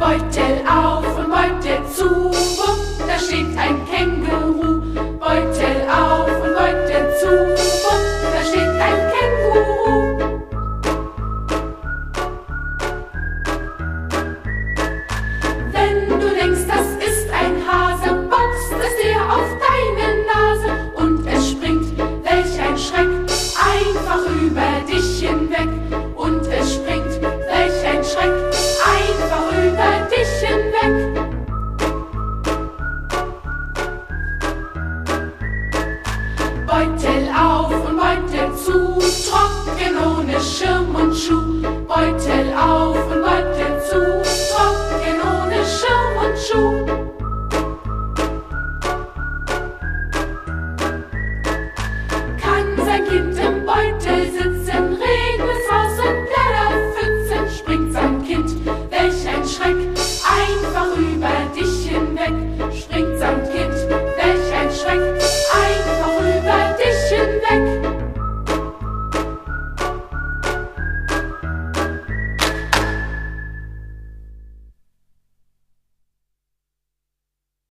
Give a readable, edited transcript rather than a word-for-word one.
Beutel auf und Beutel zu, wupp, da steht ein Känguru. Beutel auf und Beutel zu, wupp, da steht ein Känguru. Wenn du denkst, das ist ein Hase, boxt es dir auf deine Nase und es springt, welch ein Schreck, einfach über dich hinweg. Und es springt, welch ein Schreck, einfach über dich hinweg. Beutel auf und Beutel zu, trocken ohne Schirm und Schuh. Beutel auf und Beutel zu, trocken ohne Schirm und Schuh. Kann sein Kind im Beutel sitzen, regnet es aus und Blätter pfützen, springt sein Kind, welch ein Schreck,